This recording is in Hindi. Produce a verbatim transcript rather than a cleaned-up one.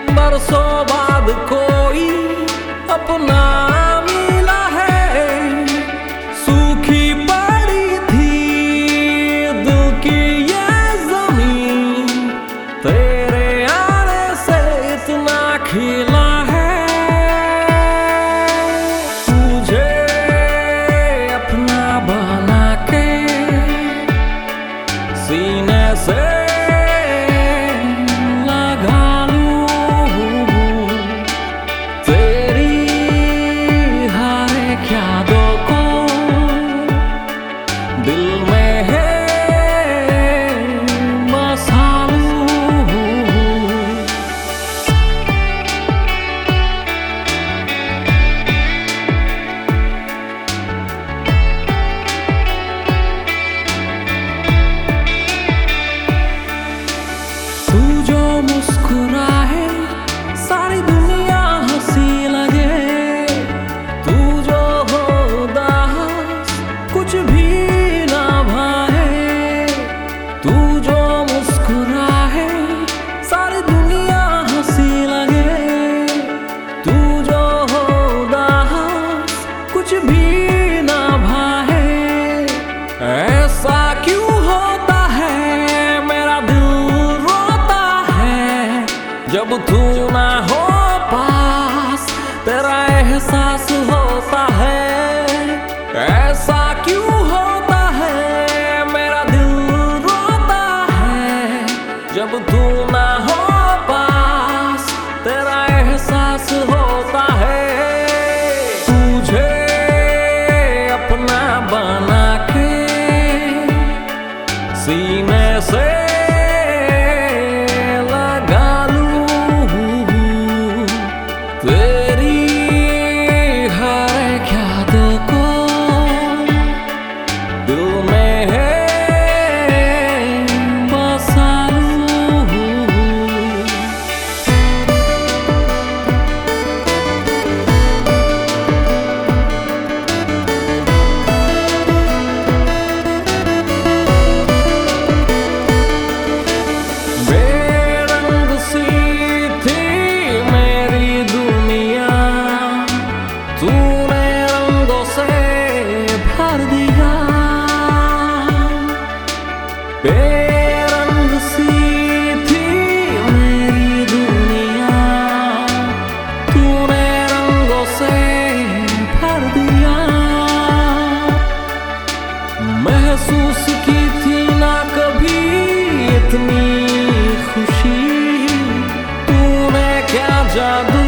बरसों बाद कोई अपना मिला है। सूखी पड़ी थी दिल की ये जमीन, तेरे आने से इतना खिला है। तुझे अपना बना के सीने से दिल में है बसा लूं। तू जो मुस्कुराए सारी दुनिया हंसी लगे, तू जो हो उदास कुछ भी तू जो मुस्कुराए सारी दुनिया हंसी लगे, तू जो हो उदास कुछ भी ना भाए। ऐसा क्यों होता है मेरा दिल रोता है, जब तू ना हो पास तेरा एहसास होता है। ऐसा क्यों होता है मेरा दिल जब तू ना हो पास तेरा एहसास होता है। तुझे अपना बना के सीने से लगा लूं, तेरी हर यादों को दिल में है बेरंग सी थी मेरी दुनिया, तूने रंगों से भर दिया। महसूस की थी ना कभी इतनी खुशी, तूने क्या जादू